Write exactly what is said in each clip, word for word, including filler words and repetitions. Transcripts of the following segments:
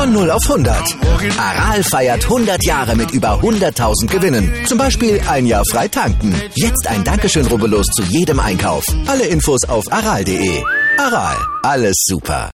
Von null auf hundert. Aral feiert hundert Jahre mit über hunderttausend Gewinnen. Zum Beispiel ein Jahr frei tanken. Jetzt ein Dankeschön, rubbellos zu jedem Einkauf. Alle Infos auf aral punkt de. Aral, alles super.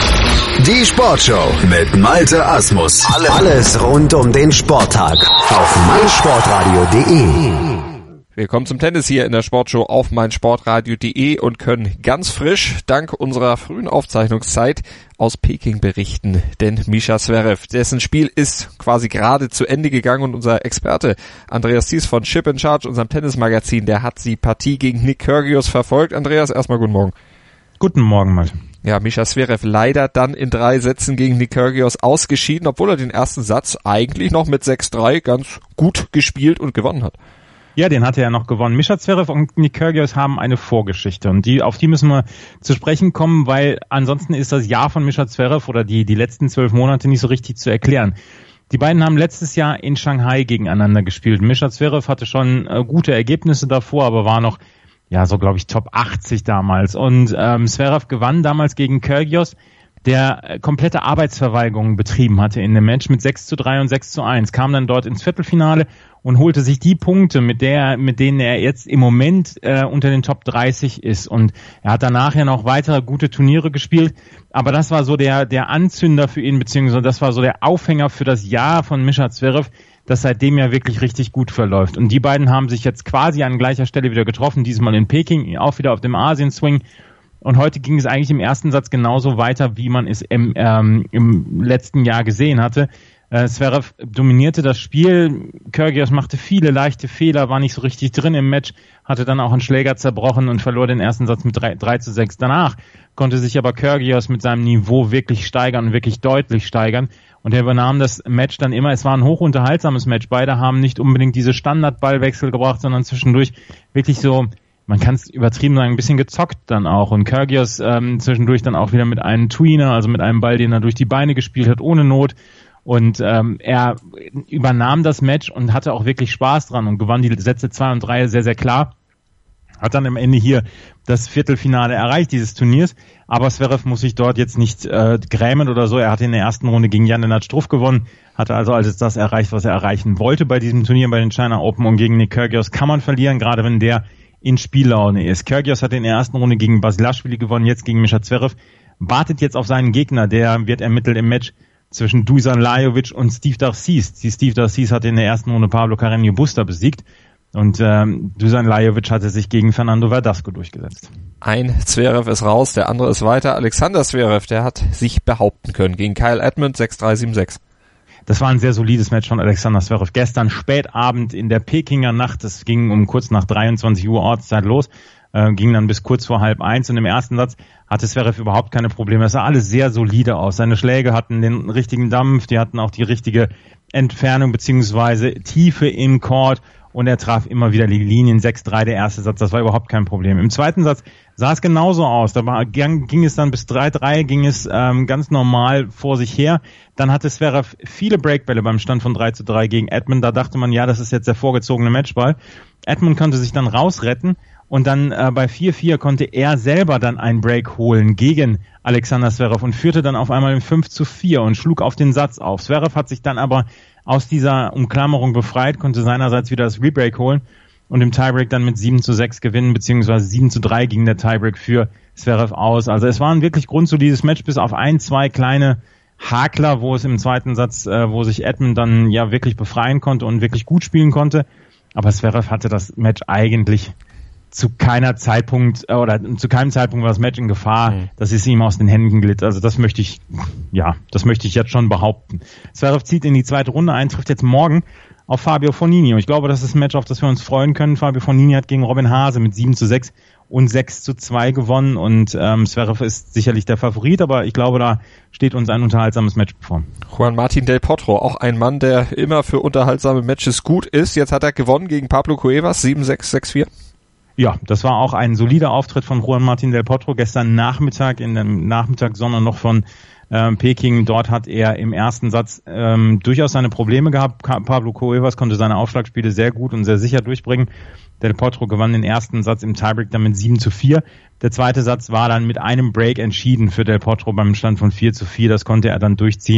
Die Sportshow mit Malte Asmus. Alles rund um den Sporttag auf meinsportradio punkt de. Wir kommen zum Tennis hier in der Sportshow auf meinsportradio punkt de und können ganz frisch, dank unserer frühen Aufzeichnungszeit, aus Peking berichten. Denn Mischa Zverev, dessen Spiel ist quasi gerade zu Ende gegangen und unser Experte Andreas Thies von Chip in Charge, unserem Tennismagazin, der hat die Partie gegen Nick Kyrgios verfolgt. Andreas, erstmal guten Morgen. Guten Morgen, Malte. Ja, Mischa Zverev leider dann in drei Sätzen gegen Nick Kyrgios ausgeschieden, obwohl er den ersten Satz eigentlich noch mit sechs drei ganz gut gespielt und gewonnen hat. Ja, den hatte er noch gewonnen. Mischa Zverev und Nick Kyrgios haben eine Vorgeschichte und die, auf die müssen wir zu sprechen kommen, weil ansonsten ist das Jahr von Mischa Zverev oder die, die letzten zwölf Monate nicht so richtig zu erklären. Die beiden haben letztes Jahr in Shanghai gegeneinander gespielt. Mischa Zverev hatte schon äh, gute Ergebnisse davor, aber war noch, ja, so glaube ich Top achtzig damals. Und ähm, Zverev gewann damals gegen Kyrgios, der komplette Arbeitsverweigerung betrieben hatte in dem Match mit sechs zu drei und sechs zu eins, kam dann dort ins Viertelfinale und holte sich die Punkte, mit der, mit denen er jetzt im Moment äh, unter den Top dreißig ist. Und er hat danach ja noch weitere gute Turniere gespielt, aber das war so der der Anzünder für ihn, beziehungsweise das war so der Aufhänger für das Jahr von Mischa Zverev, das seitdem ja wirklich richtig gut verläuft. Und die beiden haben sich jetzt quasi an gleicher Stelle wieder getroffen, diesmal in Peking, auch wieder auf dem Asien-Swing. Und heute ging es eigentlich im ersten Satz genauso weiter, wie man es im, ähm, im letzten Jahr gesehen hatte. Äh, Zverev dominierte das Spiel, Kyrgios machte viele leichte Fehler, war nicht so richtig drin im Match, hatte dann auch einen Schläger zerbrochen und verlor den ersten Satz mit drei zu sechs. Danach konnte sich aber Kyrgios mit seinem Niveau wirklich steigern, wirklich deutlich steigern. Und er übernahm das Match dann immer. Es war ein hochunterhaltsames Match. Beide haben nicht unbedingt diese Standardballwechsel gebracht, sondern zwischendurch wirklich so, man kann es übertrieben sagen, ein bisschen gezockt dann auch. Und Kyrgios ähm, zwischendurch dann auch wieder mit einem Tweener, also mit einem Ball, den er durch die Beine gespielt hat, ohne Not. Und ähm, er übernahm das Match und hatte auch wirklich Spaß dran und gewann die Sätze zwei und drei sehr, sehr klar. Hat dann am Ende hier das Viertelfinale erreicht, dieses Turniers. Aber Zverev muss sich dort jetzt nicht äh, grämen oder so. Er hatte in der ersten Runde gegen Jan-Lennart Struff gewonnen, hatte also alles das erreicht, was er erreichen wollte bei diesem Turnier, bei den China Open. Und gegen Nick Kyrgios kann man verlieren, gerade wenn der in Spiellaune ist. Kyrgios hat in der ersten Runde gegen Basilashvili gewonnen, jetzt gegen Mischa Zverev. Wartet jetzt auf seinen Gegner, der wird ermittelt im Match zwischen Dusan Lajovic und Steve Darcis. Die Steve Darcis hatte in der ersten Runde Pablo Carreño Busta besiegt und ähm, Dusan Lajovic hatte sich gegen Fernando Verdasco durchgesetzt. Ein Zverev ist raus, der andere ist weiter. Alexander Zverev, der hat sich behaupten können gegen Kyle Edmund sechs drei, sieben sechs. Das war ein sehr solides Match von Alexander Zverev. Gestern spätabend in der Pekinger Nacht, es ging um kurz nach dreiundzwanzig Uhr Ortszeit los, äh, ging dann bis kurz vor halb eins und im ersten Satz hatte Zverev überhaupt keine Probleme. Es sah alles sehr solide aus. Seine Schläge hatten den richtigen Dampf, die hatten auch die richtige Entfernung beziehungsweise Tiefe im Court und er traf immer wieder die Linien. sechs drei der erste Satz, das war überhaupt kein Problem. Im zweiten Satz sah es genauso aus. Da war, ging, ging es dann bis drei drei, ging es ähm, ganz normal vor sich her. Dann hatte Zverev viele Breakbälle beim Stand von drei zu drei gegen Edmund. Da dachte man, ja, das ist jetzt der vorgezogene Matchball. Edmund konnte sich dann rausretten und dann äh, bei vier vier konnte er selber dann einen Break holen gegen Alexander Zverev und führte dann auf einmal in fünf zu vier und schlug auf den Satz auf. Zverev hat sich dann aber aus dieser Umklammerung befreit, konnte seinerseits wieder das Rebreak holen und im Tiebreak dann mit sieben zu sechs gewinnen, beziehungsweise sieben zu drei ging der Tiebreak für Zverev aus. Also es war ein wirklich grundsolides Match, bis auf ein, zwei kleine Hakler, wo es im zweiten Satz, äh, wo sich Edmund dann ja wirklich befreien konnte und wirklich gut spielen konnte. Aber Zverev hatte das Match eigentlich zu keiner Zeitpunkt äh, oder zu keinem Zeitpunkt war das Match in Gefahr. Mhm. Das ist ihm aus den Händen glitt. Also das möchte ich, ja, das möchte ich jetzt schon behaupten. Zverev zieht in die zweite Runde ein, trifft jetzt morgen auf Fabio Fognini. Und ich glaube, das ist ein Match, auf das wir uns freuen können. Fabio Fognini hat gegen Robin Haase mit sieben zu sechs und sechs zu zwei gewonnen. Und ähm, Zverev ist sicherlich der Favorit, aber ich glaube, da steht uns ein unterhaltsames Match bevor. Juan Martín del Potro, auch ein Mann, der immer für unterhaltsame Matches gut ist. Jetzt hat er gewonnen gegen Pablo Cuevas, sieben sechs, sechs vier. Ja, das war auch ein solider Auftritt von Juan Martín del Potro gestern Nachmittag, in dem Nachmittag, sondern noch von ähm, Peking. Dort hat er im ersten Satz ähm, durchaus seine Probleme gehabt. Pablo Cuevas konnte seine Aufschlagspiele sehr gut und sehr sicher durchbringen. Del Potro gewann den ersten Satz im Tiebreak dann mit sieben zu vier. Der zweite Satz war dann mit einem Break entschieden für Del Potro beim Stand von vier zu vier. Das konnte er dann durchziehen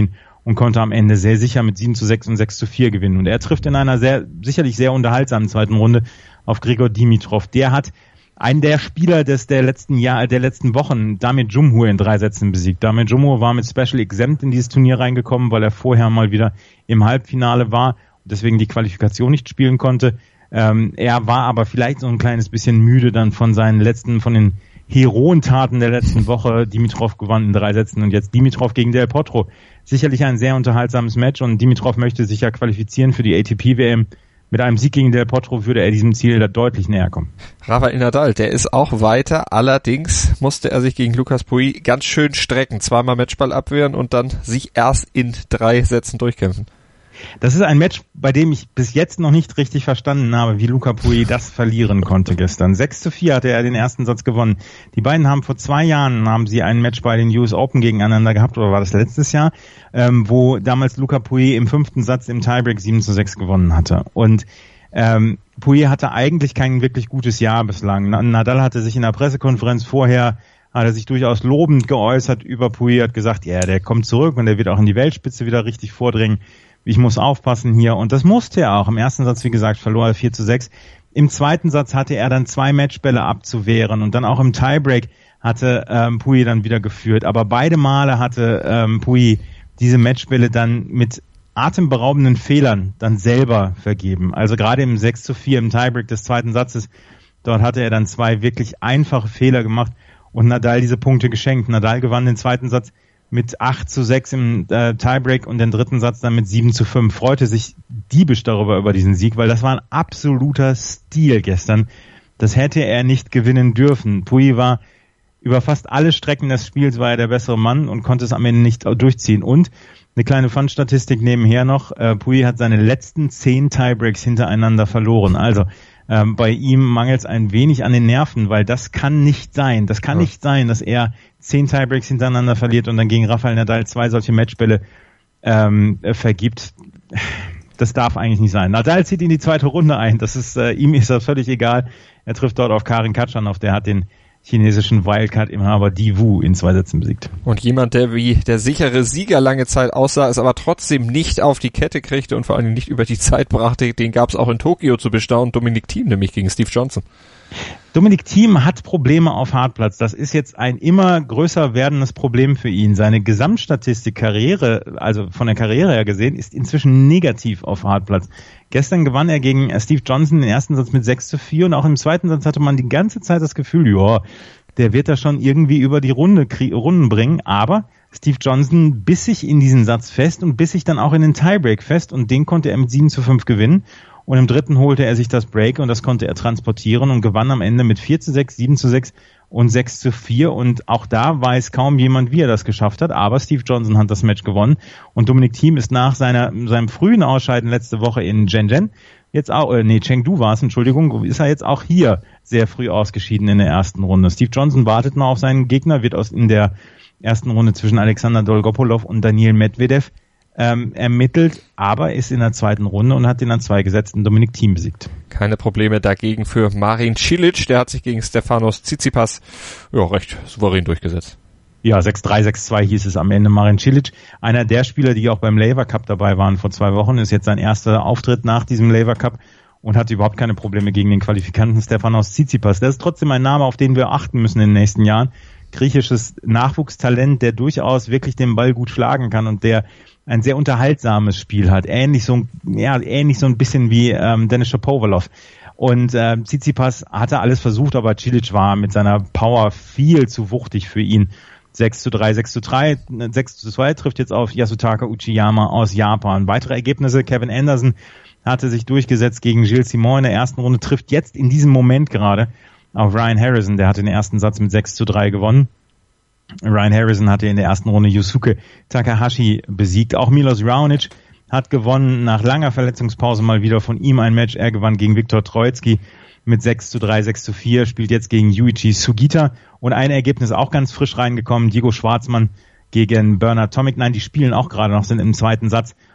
und konnte am Ende sehr sicher mit sieben zu sechs und sechs zu vier gewinnen. Und er trifft in einer sehr, sicherlich sehr unterhaltsamen zweiten Runde auf Grigor Dimitrov. Der hat einen der Spieler des der letzten Jahr, der letzten Wochen, Damir Džumhur, in drei Sätzen besiegt. Damir Džumhur war mit Special Exempt in dieses Turnier reingekommen, weil er vorher mal wieder im Halbfinale war und deswegen die Qualifikation nicht spielen konnte. Ähm, er war aber vielleicht so ein kleines bisschen müde dann von seinen letzten, von den Heroentaten der letzten Woche. Dimitrov gewann in drei Sätzen und jetzt Dimitrov gegen Del Potro. Sicherlich ein sehr unterhaltsames Match und Dimitrov möchte sich ja qualifizieren für die A T P W M. Mit einem Sieg gegen Del Potro würde er diesem Ziel da deutlich näher kommen. Rafael Nadal, der ist auch weiter, allerdings musste er sich gegen Lucas Pouille ganz schön strecken, zweimal Matchball abwehren und dann sich erst in drei Sätzen durchkämpfen. Das ist ein Match, bei dem ich bis jetzt noch nicht richtig verstanden habe, wie Luca Pouille das verlieren konnte gestern. sechs zu vier hatte er den ersten Satz gewonnen. Die beiden haben vor zwei Jahren haben sie ein Match bei den U S Open gegeneinander gehabt, oder war das letztes Jahr, ähm, wo damals Luca Pouille im fünften Satz im Tiebreak sieben zu sechs gewonnen hatte. Und ähm, Pouille hatte eigentlich kein wirklich gutes Jahr bislang. Nadal hatte sich in der Pressekonferenz vorher hat er sich durchaus lobend geäußert über Pouille, hat gesagt, ja, der kommt zurück und der wird auch in die Weltspitze wieder richtig vordringen. Ich muss aufpassen hier. Und das musste er auch. Im ersten Satz, wie gesagt, verlor er vier zu sechs. Im zweiten Satz hatte er dann zwei Matchbälle abzuwehren. Und dann auch im Tiebreak hatte ähm, Pouille dann wieder geführt. Aber beide Male hatte ähm, Pouille diese Matchbälle dann mit atemberaubenden Fehlern dann selber vergeben. Also gerade im sechs zu vier im Tiebreak des zweiten Satzes, dort hatte er dann zwei wirklich einfache Fehler gemacht und Nadal diese Punkte geschenkt. Nadal gewann den zweiten Satz mit acht zu sechs im äh, Tiebreak und den dritten Satz dann mit sieben zu fünf. Freute sich diebisch darüber, über diesen Sieg, weil das war ein absoluter Stil gestern. Das hätte er nicht gewinnen dürfen. Pouille war über fast alle Strecken des Spiels war er der bessere Mann und konnte es am Ende nicht durchziehen. Und eine kleine Fun-Statistik nebenher noch, äh, Pouille hat seine letzten zehn Tiebreaks hintereinander verloren. Also ähm, bei ihm mangelt es ein wenig an den Nerven, weil das kann nicht sein. Das kann ja. nicht sein, dass er zehn Tiebreaks hintereinander verliert und dann gegen Rafael Nadal zwei solche Matchbälle ähm, vergibt. Das darf eigentlich nicht sein. Nadal zieht in die zweite Runde ein. Das ist äh, ihm ist das völlig egal. Er trifft dort auf Karin Khachanov. Der hat den chinesischen Wildcard-Inhaber Di Wu in zwei Sätzen besiegt. Und jemand, der wie der sichere Sieger lange Zeit aussah, es aber trotzdem nicht auf die Kette kriegte und vor allem nicht über die Zeit brachte, den gab es auch in Tokio zu bestaunen. Dominic Thiem nämlich gegen Steve Johnson. Dominic Thiem hat Probleme auf Hartplatz. Das ist jetzt ein immer größer werdendes Problem für ihn. Seine Gesamtstatistik Karriere, also von der Karriere her gesehen, ist inzwischen negativ auf Hartplatz. Gestern gewann er gegen Steve Johnson den ersten Satz mit sechs zu vier und auch im zweiten Satz hatte man die ganze Zeit das Gefühl, ja, der wird da schon irgendwie über die Runde, Runden bringen, aber Steve Johnson biss sich in diesen Satz fest und biss sich dann auch in den Tiebreak fest und den konnte er mit sieben zu fünf gewinnen. Und im dritten holte er sich das Break und das konnte er transportieren und gewann am Ende mit vier zu sechs, sieben zu sechs und sechs zu vier. Und auch da weiß kaum jemand, wie er das geschafft hat. Aber Steve Johnson hat das Match gewonnen. Und Dominic Thiem ist nach seiner, seinem frühen Ausscheiden letzte Woche in Shenzhen, jetzt auch, äh, nee, Chengdu war es, Entschuldigung, ist er jetzt auch hier sehr früh ausgeschieden in der ersten Runde. Steve Johnson wartet noch auf seinen Gegner, wird aus in der ersten Runde zwischen Alexander Dolgopolov und Daniil Medvedev Ähm, ermittelt, aber ist in der zweiten Runde und hat den an zwei gesetzten Dominic Thiem besiegt. Keine Probleme dagegen für Marin Cilic, der hat sich gegen Stefanos Tsitsipas ja, recht souverän durchgesetzt. Ja, sechs drei, sechs zwei hieß es am Ende. Marin Cilic, einer der Spieler, die auch beim Laver Cup dabei waren vor zwei Wochen, ist jetzt sein erster Auftritt nach diesem Laver Cup und hat überhaupt keine Probleme gegen den Qualifikanten Stefanos Tsitsipas. Das ist trotzdem ein Name, auf den wir achten müssen in den nächsten Jahren. Griechisches Nachwuchstalent, der durchaus wirklich den Ball gut schlagen kann und der ein sehr unterhaltsames Spiel hat, ähnlich so, ja, ähnlich so ein bisschen wie ähm, Denis Shapovalov. Und äh, Tsitsipas hatte alles versucht, aber Cilic war mit seiner Power viel zu wuchtig für ihn. sechs zu drei, sechs zu drei, sechs zu zwei trifft jetzt auf Yasutaka Uchiyama aus Japan. Weitere Ergebnisse, Kevin Anderson hatte sich durchgesetzt gegen Gilles Simon in der ersten Runde, trifft jetzt in diesem Moment gerade auf Ryan Harrison, der hat den ersten Satz mit sechs zu drei gewonnen. Ryan Harrison hatte in der ersten Runde Yusuke Takahashi besiegt. Auch Milos Raonic hat gewonnen, nach langer Verletzungspause mal wieder von ihm ein Match. Er gewann gegen Viktor Troicki mit sechs zu drei, sechs zu vier, spielt jetzt gegen Yuichi Sugita. Und ein Ergebnis auch ganz frisch reingekommen, Diego Schwartzmann gegen Bernard Tomic. Nein, die spielen auch gerade noch, sind im zweiten Satz.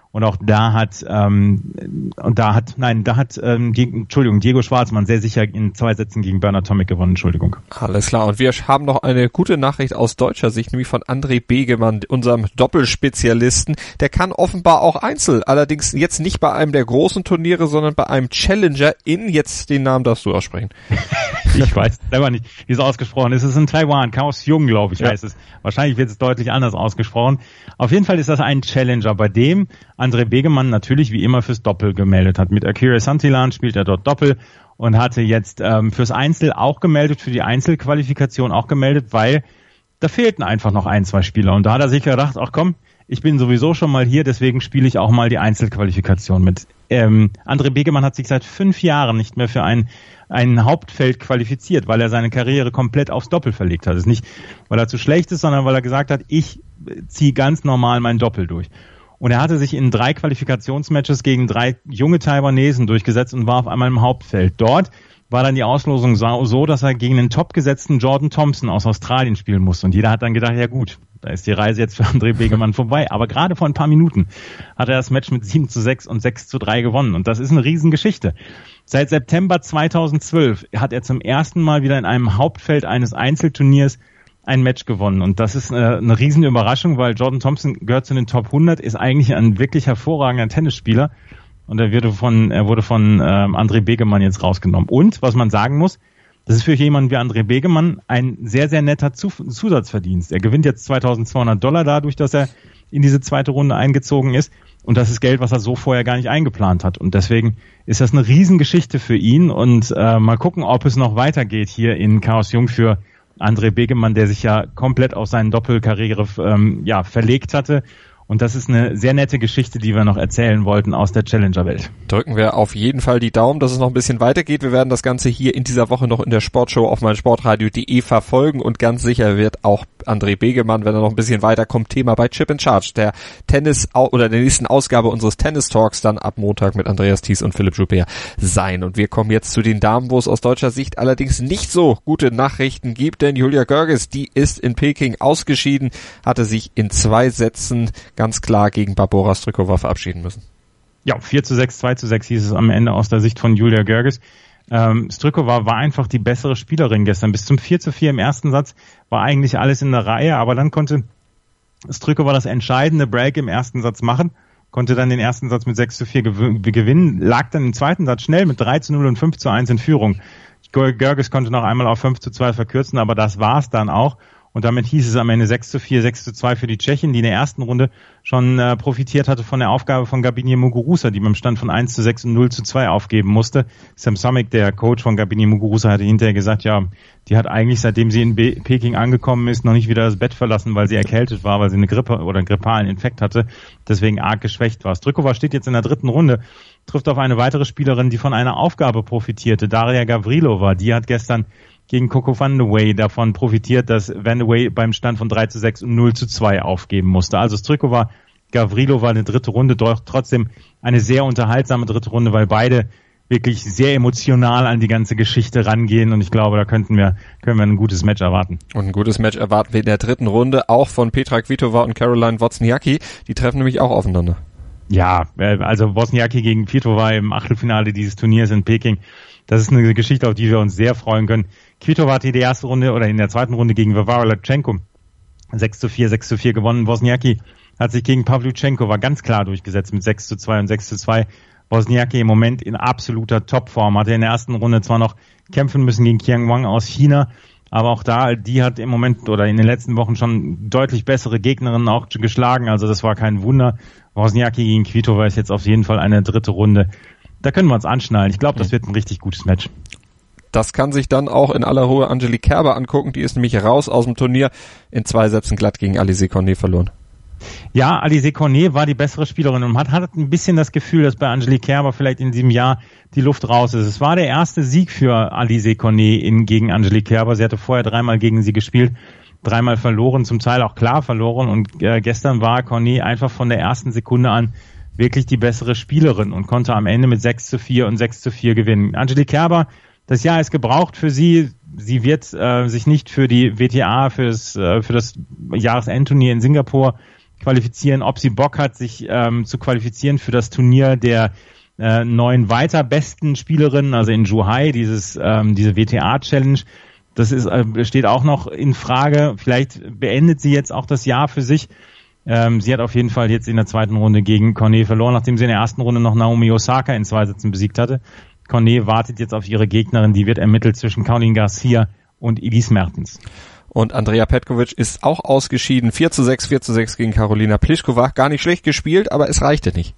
Und auch da hat, ähm, und da hat, nein, da hat, ähm, die, Entschuldigung, Diego Schwartzmann sehr sicher in zwei Sätzen gegen Bernard Tomic gewonnen, Entschuldigung. Alles klar, und wir haben noch eine gute Nachricht aus deutscher Sicht, nämlich von André Begemann, unserem Doppelspezialisten. Der kann offenbar auch Einzel, allerdings jetzt nicht bei einem der großen Turniere, sondern bei einem Challenger in, jetzt den Namen darfst du aussprechen. Ich weiß selber nicht, wie es ausgesprochen ist. Es ist in Taiwan, Kaohsiung, glaube ich, ja. heißt es. Wahrscheinlich wird es deutlich anders ausgesprochen. Auf jeden Fall ist das ein Challenger, bei dem André Begemann natürlich wie immer fürs Doppel gemeldet hat. Mit Akira Santillan spielt er dort Doppel und hatte jetzt ähm, fürs Einzel auch gemeldet, für die Einzelqualifikation auch gemeldet, weil da fehlten einfach noch ein, zwei Spieler. Und da hat er sich gedacht, ach komm, ich bin sowieso schon mal hier, deswegen spiele ich auch mal die Einzelqualifikation mit. Ähm, André Begemann hat sich seit fünf Jahren nicht mehr für ein, ein Hauptfeld qualifiziert, weil er seine Karriere komplett aufs Doppel verlegt hat. Das ist nicht, weil er zu schlecht ist, sondern weil er gesagt hat, ich ziehe ganz normal mein Doppel durch. Und er hatte sich in drei Qualifikationsmatches gegen drei junge Taiwanesen durchgesetzt und war auf einmal im Hauptfeld. Dort war dann die Auslosung so, dass er gegen den topgesetzten Jordan Thompson aus Australien spielen musste. Und jeder hat dann gedacht, ja gut, da ist die Reise jetzt für André Begemann vorbei. Aber gerade vor ein paar Minuten hat er das Match mit sieben zu sechs und sechs zu drei gewonnen. Und das ist eine Riesengeschichte. Seit September zweitausendzwölf hat er zum ersten Mal wieder in einem Hauptfeld eines Einzelturniers ein Match gewonnen. Und das ist eine, eine riesen Überraschung, weil Jordan Thompson gehört zu den Top hundert, ist eigentlich ein wirklich hervorragender Tennisspieler. Und er wurde von, er wurde von ähm, André Begemann jetzt rausgenommen. Und, was man sagen muss, das ist für jemanden wie André Begemann ein sehr, sehr netter Zusatzverdienst. Er gewinnt jetzt zweitausendzweihundert Dollar dadurch, dass er in diese zweite Runde eingezogen ist. Und das ist Geld, was er so vorher gar nicht eingeplant hat. Und deswegen ist das eine Riesengeschichte für ihn. Und äh, mal gucken, ob es noch weitergeht hier in Kaohsiung für André Begemann, der sich ja komplett auf seine Doppelkarriere ähm, ja, verlegt hatte. Und das ist eine sehr nette Geschichte, die wir noch erzählen wollten aus der Challenger-Welt. Drücken wir auf jeden Fall die Daumen, dass es noch ein bisschen weitergeht. Wir werden das Ganze hier in dieser Woche noch in der Sportshow auf meinsportradio punkt de verfolgen und ganz sicher wird auch André Begemann, wenn er noch ein bisschen weiterkommt, Thema bei Chip in Charge, der Tennis oder der nächsten Ausgabe unseres Tennis-Talks dann ab Montag mit Andreas Thies und Philipp Joubert sein. Und wir kommen jetzt zu den Damen, wo es aus deutscher Sicht allerdings nicht so gute Nachrichten gibt, denn Julia Görges, die ist in Peking ausgeschieden, hatte sich in zwei Sätzen ganz klar gegen Barbora Strykova verabschieden müssen. Ja, vier zu sechs, zwei zu sechs hieß es am Ende aus der Sicht von Julia Görges. Ähm, Strykova war einfach die bessere Spielerin gestern. Bis zum vier zu vier im ersten Satz war eigentlich alles in der Reihe, aber dann konnte Strykova das entscheidende Break im ersten Satz machen, konnte dann den ersten Satz mit sechs zu vier gew- gewinnen, lag dann im zweiten Satz schnell mit drei zu null und fünf zu eins in Führung. Görges konnte noch einmal auf fünf zu zwei verkürzen, aber das war's dann auch. Und damit hieß es am Ende sechs zu vier, sechs zu zwei für die Tschechin, die in der ersten Runde schon äh, profitiert hatte von der Aufgabe von Gabinier Muguruza, die beim Stand von eins zu sechs und null zu zwei aufgeben musste. Sam Summick, der Coach von Gabinier Muguruza, hatte hinterher gesagt, ja, die hat eigentlich, seitdem sie in Be- Peking angekommen ist, noch nicht wieder das Bett verlassen, weil sie erkältet war, weil sie eine Grippe oder einen grippalen Infekt hatte, deswegen arg geschwächt war. Strykova steht jetzt in der dritten Runde, trifft auf eine weitere Spielerin, die von einer Aufgabe profitierte, Daria Gavrilova. Die hat gestern gegen Coco van der Wey davon profitiert, dass Van der Wey beim Stand von drei zu sechs und null zu zwei aufgeben musste. Also Strykova, Gavrilova eine dritte Runde, doch trotzdem eine sehr unterhaltsame dritte Runde, weil beide wirklich sehr emotional an die ganze Geschichte rangehen und ich glaube, da könnten wir, können wir ein gutes Match erwarten. Und ein gutes Match erwarten wir in der dritten Runde, auch von Petra Kvitova und Caroline Wozniacki. Die treffen nämlich auch aufeinander. Ja, also Wozniacki gegen Kvitova im Achtelfinale dieses Turniers in Peking. Das ist eine Geschichte, auf die wir uns sehr freuen können. Kvitova hat die erste Runde oder in der zweiten Runde gegen Varvara Latchenko sechs zu vier, sechs zu vier gewonnen. Wozniacki hat sich gegen Pavlyuchenkova ganz klar durchgesetzt mit sechs zu zwei und sechs zu zwei. Wozniacki im Moment in absoluter Topform. Hatte in der ersten Runde zwar noch kämpfen müssen gegen Qiang Wang aus China, aber auch da, die hat im Moment oder in den letzten Wochen schon deutlich bessere Gegnerinnen auch geschlagen. Also das war kein Wunder. Wozniacki gegen Kvitova ist jetzt auf jeden Fall eine dritte Runde. Da können wir uns anschnallen. Ich glaube, das wird ein richtig gutes Match. Das kann sich dann auch in aller Ruhe Angelique Kerber angucken. Die ist nämlich raus aus dem Turnier. In zwei Sätzen glatt gegen Alizé Cornet verloren. Ja, Alizé Cornet war die bessere Spielerin und man hat ein bisschen das Gefühl, dass bei Angelique Kerber vielleicht in diesem Jahr die Luft raus ist. Es war der erste Sieg für Alizé Cornet in, gegen Angelique Kerber. Sie hatte vorher dreimal gegen sie gespielt, dreimal verloren, zum Teil auch klar verloren und äh, gestern war Cornet einfach von der ersten Sekunde an wirklich die bessere Spielerin und konnte am Ende mit sechs zu vier und sechs zu vier gewinnen. Angelique Kerber, das Jahr ist gebraucht für sie. Sie wird äh, sich nicht für die W T A, für das, äh, für das Jahresendturnier in Singapur qualifizieren, ob sie Bock hat, sich ähm, zu qualifizieren für das Turnier der äh, neun weiter besten Spielerinnen, also in Zhuhai, dieses ähm, diese W T A-Challenge. Das ist äh, steht auch noch in Frage. Vielleicht beendet sie jetzt auch das Jahr für sich. Ähm, sie hat auf jeden Fall jetzt in der zweiten Runde gegen Cornet verloren, nachdem sie in der ersten Runde noch Naomi Osaka in zwei Sätzen besiegt hatte. Cornet wartet jetzt auf ihre Gegnerin, die wird ermittelt zwischen Caroline Garcia und Elise Mertens. Und Andrea Petkovic ist auch ausgeschieden. vier zu sechs, vier zu sechs gegen Karolina Pliskova. Gar nicht schlecht gespielt, aber es reichte nicht.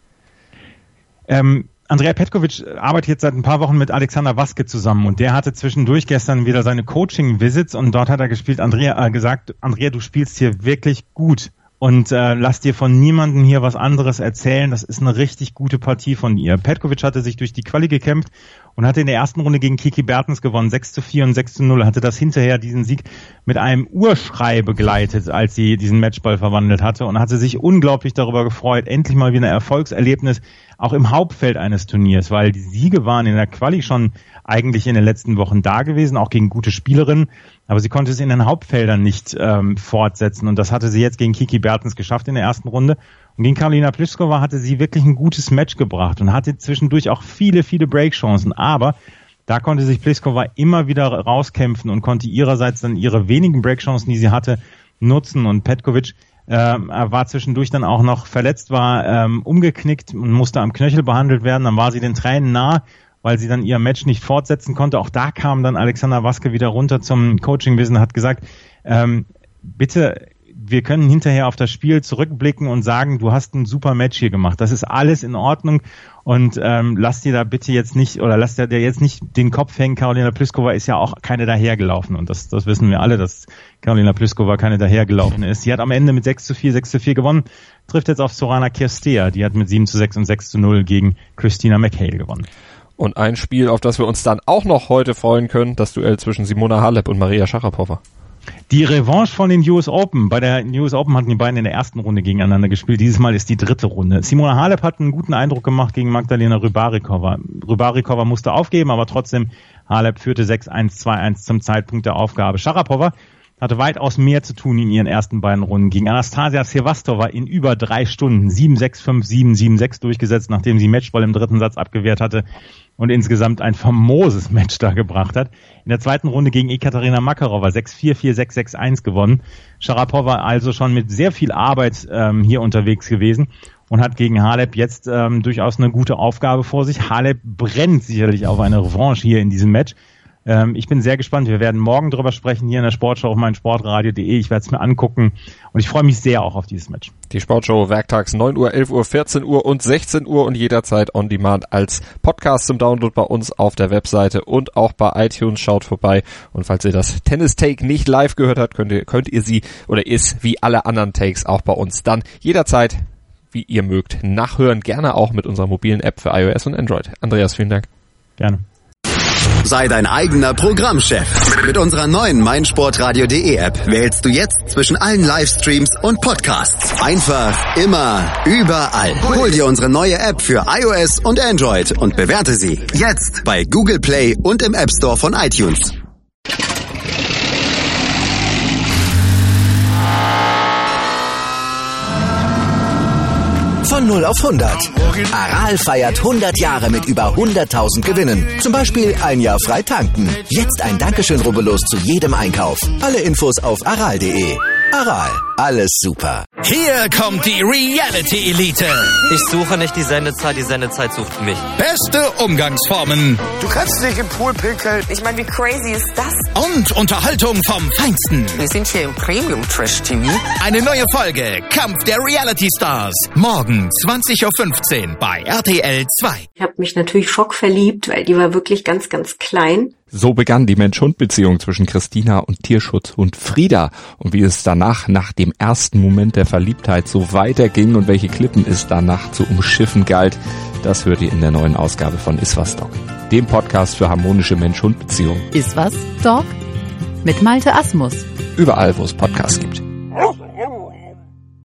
Ähm, Andrea Petkovic arbeitet jetzt seit ein paar Wochen mit Alexander Waske zusammen und der hatte zwischendurch gestern wieder seine Coaching-Visits und dort hat er gespielt, Andrea äh, gesagt, Andrea, du spielst hier wirklich gut. Und äh, lass dir von niemandem hier was anderes erzählen. Das ist eine richtig gute Partie von ihr. Petkovic hatte sich durch die Quali gekämpft und hatte in der ersten Runde gegen Kiki Bertens gewonnen. sechs zu vier und sechs zu null. Hatte das hinterher, diesen Sieg, mit einem Urschrei begleitet, als sie diesen Matchball verwandelt hatte. Und hatte sich unglaublich darüber gefreut. Endlich mal wieder ein Erfolgserlebnis, auch im Hauptfeld eines Turniers. Weil die Siege waren in der Quali schon eigentlich in den letzten Wochen da gewesen, auch gegen gute Spielerinnen. Aber sie konnte es in den Hauptfeldern nicht ähm, fortsetzen. Und das hatte sie jetzt gegen Kiki Bertens geschafft in der ersten Runde. Und gegen Karolina Pliskova hatte sie wirklich ein gutes Match gebracht und hatte zwischendurch auch viele, viele Breakchancen. Aber da konnte sich Pliskova immer wieder rauskämpfen und konnte ihrerseits dann ihre wenigen Breakchancen, die sie hatte, nutzen. Und Petkovic äh, war zwischendurch dann auch noch verletzt, war ähm, umgeknickt und musste am Knöchel behandelt werden. Dann war sie den Tränen nah, weil sie dann ihr Match nicht fortsetzen konnte. Auch da kam dann Alexander Waske wieder runter zum Coaching-Wissen, hat gesagt, ähm, bitte, wir können hinterher auf das Spiel zurückblicken und sagen, du hast ein super Match hier gemacht. Das ist alles in Ordnung und ähm, lass dir da bitte jetzt nicht, oder lass dir jetzt nicht den Kopf hängen. Karolina Pliskova ist ja auch keine dahergelaufen und das, das wissen wir alle, dass Karolina Pliskova keine dahergelaufen ist. Sie hat am Ende mit sechs zu vier, sechs zu vier gewonnen, trifft jetzt auf Sorana Cirstea, die hat mit sieben zu sechs und sechs zu null gegen Christina McHale gewonnen. Und ein Spiel, auf das wir uns dann auch noch heute freuen können, das Duell zwischen Simona Halep und Maria Sharapova. Die Revanche von den U S Open. Bei der U S Open hatten die beiden in der ersten Runde gegeneinander gespielt. Dieses Mal ist die dritte Runde. Simona Halep hat einen guten Eindruck gemacht gegen Magdalena Rybarikova. Rybarikova musste aufgeben, aber trotzdem Halep führte sechs eins, zwei eins zum Zeitpunkt der Aufgabe. Sharapova hatte weitaus mehr zu tun in ihren ersten beiden Runden. Gegen Anastasia Sevastova in über drei Stunden sieben sechs, fünf sieben, sieben sechs durchgesetzt, nachdem sie Matchball im dritten Satz abgewehrt hatte und insgesamt ein famoses Match da gebracht hat. In der zweiten Runde gegen Ekaterina Makarova sechs vier, vier sechs, sechs eins gewonnen. Sharapova also schon mit sehr viel Arbeit ähm, hier unterwegs gewesen und hat gegen Halep jetzt ähm, durchaus eine gute Aufgabe vor sich. Halep brennt sicherlich auf eine Revanche hier in diesem Match. Ähm, ich bin sehr gespannt. Wir werden morgen drüber sprechen hier in der Sportshow auf meinsportradio punkt de. Ich werde es mir angucken und ich freue mich sehr auch auf dieses Match. Die Sportshow werktags neun Uhr, elf Uhr, vierzehn Uhr und sechzehn Uhr und jederzeit on demand als Podcast zum Download bei uns auf der Webseite und auch bei iTunes. Schaut vorbei und falls ihr das Tennis Take nicht live gehört habt, könnt ihr, könnt ihr sie oder ist wie alle anderen Takes auch bei uns dann jederzeit, wie ihr mögt, nachhören. Gerne auch mit unserer mobilen App für iOS und Android. Andreas, vielen Dank. Gerne. Sei dein eigener Programmchef. Mit unserer neuen meinsportradio punkt de App wählst du jetzt zwischen allen Livestreams und Podcasts. Einfach, immer, überall. Hol dir unsere neue App für iOS und Android und bewerte sie jetzt bei Google Play und im App Store von iTunes. Von null auf hundert. Aral feiert hundert Jahre mit über hunderttausend Gewinnen. Zum Beispiel ein Jahr frei tanken. Jetzt ein Dankeschön, rubbellos zu jedem Einkauf. Alle Infos auf aral punkt de. Aral, alles super. Hier kommt die Reality-Elite. Ich suche nicht die Sendezeit, die Sendezeit sucht mich. Beste Umgangsformen. Du kannst nicht im Pool pinkeln. Ich meine, wie crazy ist das? Und Unterhaltung vom Feinsten. Wir sind hier im Premium-Trash-T V. Eine neue Folge Kampf der Reality-Stars. Morgen zwanzig Uhr fünfzehn bei R T L zwei. Ich habe mich natürlich schockverliebt, weil die war wirklich ganz, ganz klein. So begann die Mensch-Hund-Beziehung zwischen Christina und Tierschutzhund Frieda. Und wie es danach, nach dem ersten Moment der Verliebtheit, so weiterging und welche Klippen es danach zu umschiffen galt, das hört ihr in der neuen Ausgabe von Iswas Dog, dem Podcast für harmonische Mensch-Hund-Beziehungen. Iswas Dog mit Malte Asmus. Überall, wo es Podcasts gibt.